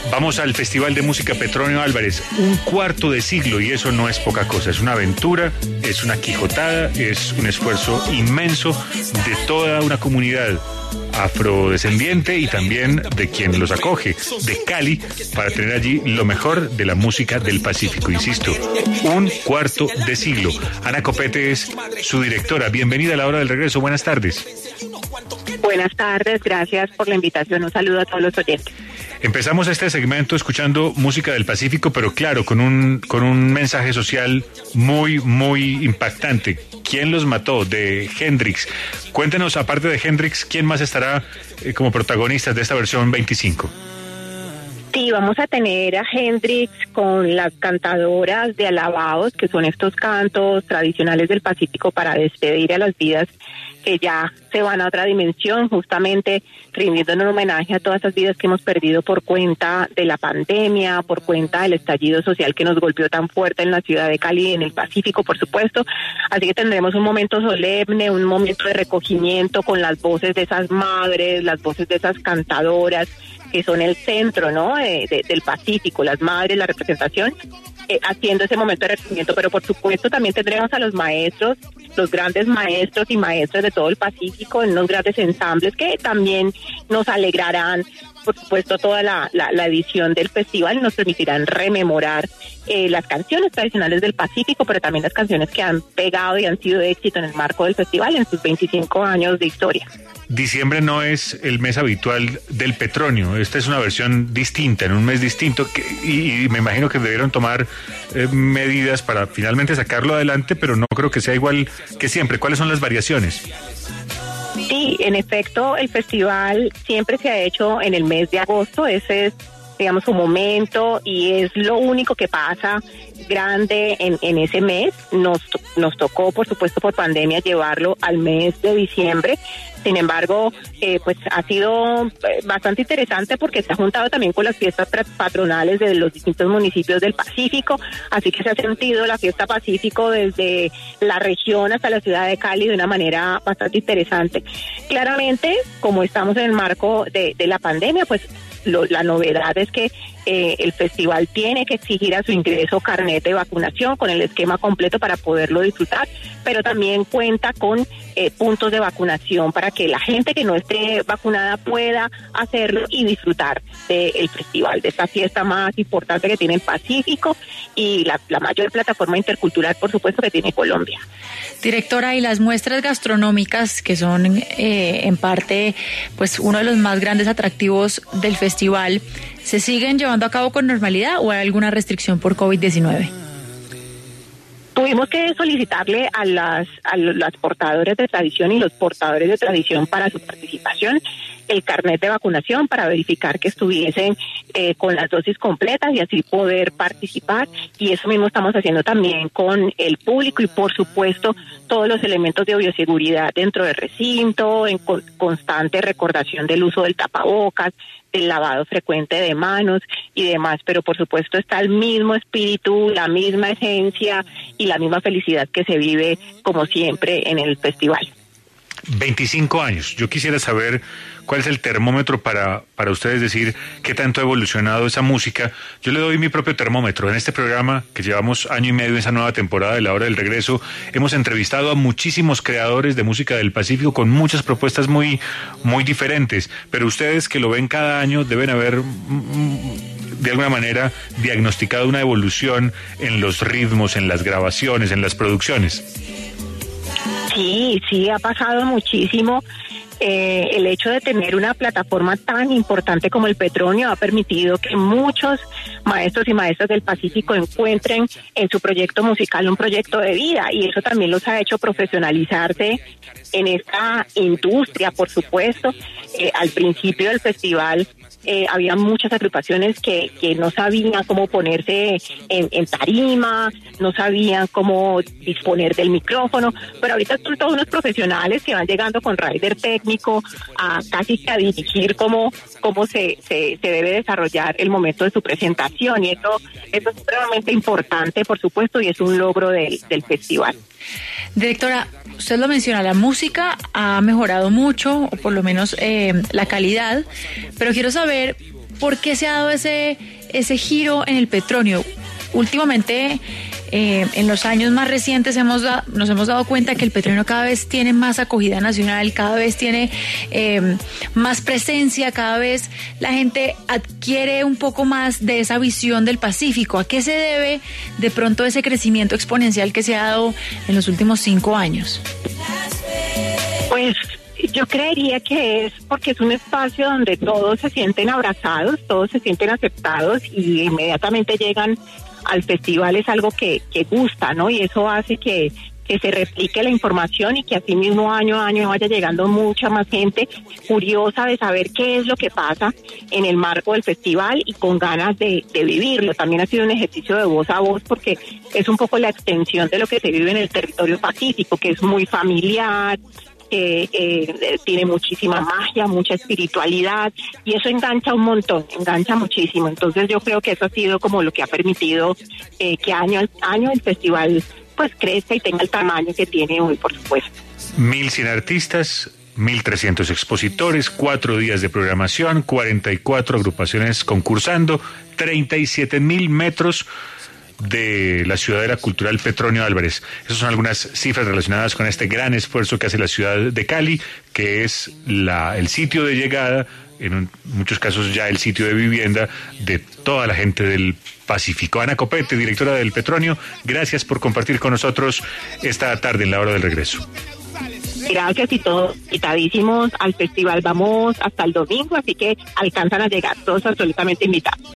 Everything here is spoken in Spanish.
Vamos al Festival de Música Petronio Álvarez, un cuarto de siglo, y eso no es poca cosa, es una aventura, es una quijotada, es un esfuerzo inmenso de toda una comunidad afrodescendiente y también de quien los acoge, de Cali, para tener allí lo mejor de la música del Pacífico. Insisto, un cuarto de siglo. Ana Copete es su directora. Bienvenida a La Hora del Regreso. Buenas tardes. Buenas tardes, gracias por la invitación. Un saludo a todos los oyentes. Empezamos este segmento escuchando música del Pacífico, pero claro, con un mensaje social muy, muy impactante. ¿Quién los mató? De Hendrix. Cuéntenos, aparte de Hendrix, ¿quién más estará como protagonistas de esta versión 25? Sí, vamos a tener a Hendrix con las cantadoras de alabados, que son estos cantos tradicionales del Pacífico para despedir a las vidas que ya se van a otra dimensión, justamente rindiendo un homenaje a todas esas vidas que hemos perdido por cuenta de la pandemia, por cuenta del estallido social que nos golpeó tan fuerte en la ciudad de Cali y en el Pacífico, por supuesto. Así que tendremos un momento solemne, un momento de recogimiento con las voces de esas madres, las voces de esas cantadoras, que son el centro, ¿no?, del Pacífico, las madres, la representación, haciendo ese momento de recogimiento. Pero por supuesto también tendremos a los maestros, los grandes maestros y maestras de todo el Pacífico, en unos grandes ensambles que también nos alegrarán, por supuesto, toda la edición del festival, y nos permitirán rememorar las canciones tradicionales del Pacífico, pero también las canciones que han pegado y han sido éxito en el marco del festival en sus 25 años de historia. Diciembre no es el mes habitual del Petronio. Esta es una versión distinta, en un mes distinto, y me imagino que debieron tomar medidas para finalmente sacarlo adelante, pero no creo que sea igual que siempre. ¿Cuáles son las variaciones? Sí, en efecto, el festival siempre se ha hecho en el mes de agosto. Ese es, digamos, su momento, y es lo único que pasa grande en ese mes. Nos tocó, por supuesto, por pandemia, llevarlo al mes de diciembre. Sin embargo, pues ha sido bastante interesante porque se ha juntado también con las fiestas patronales de los distintos municipios del Pacífico, así que se ha sentido la fiesta Pacífico desde la región hasta la ciudad de Cali de una manera bastante interesante. Claramente, como estamos en el marco de la pandemia, pues la novedad es que el festival tiene que exigir a su ingreso carnet de vacunación con el esquema completo para poderlo disfrutar, pero también cuenta con puntos de vacunación para que la gente que no esté vacunada pueda hacerlo y disfrutar del festival, de esta fiesta más importante que tiene el Pacífico y la mayor plataforma intercultural, por supuesto, que tiene Colombia. Directora, y las muestras gastronómicas, que son en parte pues uno de los más grandes atractivos del festival, ¿se siguen llevando a cabo con normalidad o hay alguna restricción por COVID-19? Tuvimos que solicitarle a las portadores de tradición y los portadores de tradición para su participación el carnet de vacunación para verificar que estuviesen con las dosis completas y así poder participar, y eso mismo estamos haciendo también con el público, y por supuesto todos los elementos de bioseguridad dentro del recinto, en constante recordación del uso del tapabocas, el lavado frecuente de manos y demás, pero por supuesto está el mismo espíritu, la misma esencia y la misma felicidad que se vive como siempre en el festival. 25 años. Yo quisiera saber cuál es el termómetro para ustedes decir qué tanto ha evolucionado esa música. Yo le doy mi propio termómetro. En este programa, que llevamos año y medio en esa nueva temporada de La Hora del Regreso, hemos entrevistado a muchísimos creadores de música del Pacífico con muchas propuestas muy, muy diferentes. Pero ustedes, que lo ven cada año, deben haber de alguna manera diagnosticado una evolución en los ritmos, en las grabaciones, en las producciones. Sí, ha pasado muchísimo. El hecho de tener una plataforma tan importante como el Petronio ha permitido que muchos maestros y maestras del Pacífico encuentren en su proyecto musical un proyecto de vida, y eso también los ha hecho profesionalizarse en esta industria, por supuesto. Al principio del festival había muchas agrupaciones que no sabían cómo ponerse en tarima, no sabían cómo disponer del micrófono, pero ahorita son todos unos profesionales que van llegando con rider técnico a casi que a dirigir cómo se debe desarrollar el momento de su presentación, y eso es realmente importante, por supuesto, y es un logro del festival. Directora, usted lo menciona, la música ha mejorado mucho, o por lo menos la calidad, pero quiero saber ¿por qué se ha dado ese giro en el Petronio? Últimamente, en los años más recientes nos hemos dado cuenta que el Petronio cada vez tiene más acogida nacional, cada vez tiene más presencia, cada vez la gente adquiere un poco más de esa visión del Pacífico. ¿A qué se debe de pronto ese crecimiento exponencial que se ha dado en los últimos 5 años? Pues yo creería que es porque es un espacio donde todos se sienten abrazados, todos se sienten aceptados y inmediatamente llegan al festival. Es algo que gusta, ¿no? Y eso hace que se replique la información y que así mismo año a año vaya llegando mucha más gente curiosa de saber qué es lo que pasa en el marco del festival y con ganas de vivirlo. También ha sido un ejercicio de voz a voz porque es un poco la extensión de lo que se vive en el territorio pacífico, que es muy familiar, tiene muchísima magia, mucha espiritualidad y eso engancha un montón, engancha muchísimo. Entonces yo creo que eso ha sido como lo que ha permitido que año a año el festival pues crezca y tenga el tamaño que tiene hoy, por supuesto. 1.100 artistas, 1.300 expositores, 4 días de programación, 44 agrupaciones concursando, 37.000 metros de la ciudadela cultural Petronio Álvarez. Esas son algunas cifras relacionadas con este gran esfuerzo que hace la ciudad de Cali, que es el sitio de llegada, en muchos casos ya el sitio de vivienda de toda la gente del Pacífico. Ana Copete, directora del Petronio, gracias por compartir con nosotros esta tarde en la hora del regreso. Gracias y todos invitadísimos al festival. Vamos hasta el domingo, así que alcanzan a llegar todos absolutamente invitados.